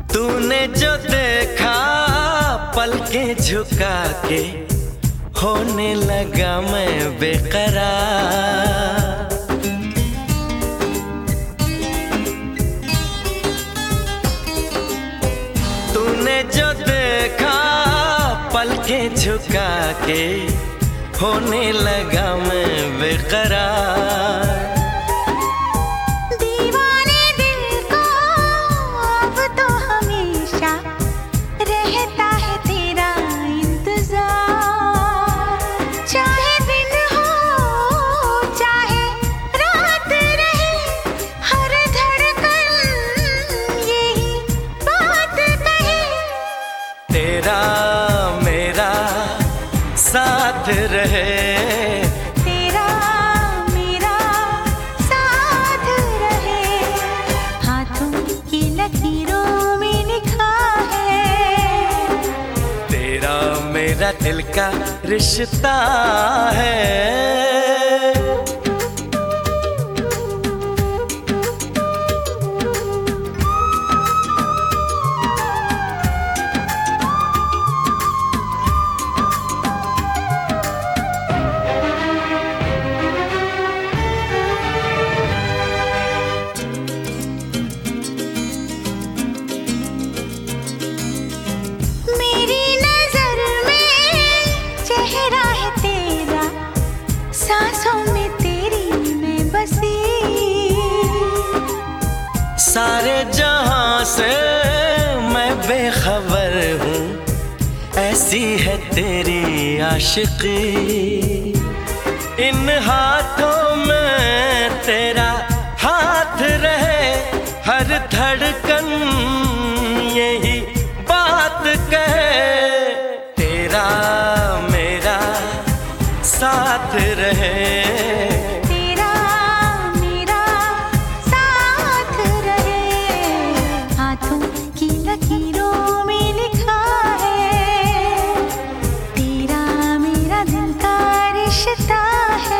तूने जो देखा पलकें झुका के होने लगा मैं बेकरार। तूने जो देखा पलकें झुका के होने लगा मैं बेकरार। तेरा मेरा साथ रहे, तेरा मेरा साथ रहे, हाथों की लकीरों में लिखा है, तेरा मेरा दिल का रिश्ता है। सांसों में तेरी मैं बसी, सारे जहां से मैं बेखबर हूँ, ऐसी है तेरी आशिकी। इन हाथों में तेरा हाथ रहे, हर धड़कन यही बात कहे, तेरा मेरा साथ रहे, तेरा मेरा साथ रहे, हाथों की लकीरों में लिखा है, तेरा मेरा दिल का रिश्ता है।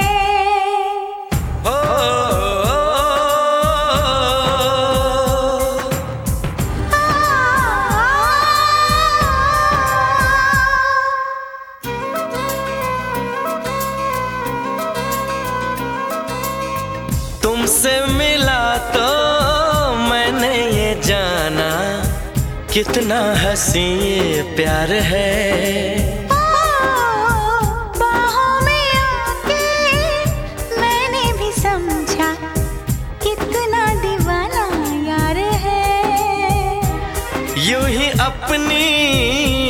तुमसे मिला तो मैंने ये जाना, कितना हंसी ये प्यार है। बाहों में आके मैंने भी समझा, कितना दीवाना यार है। यूं ही अपनी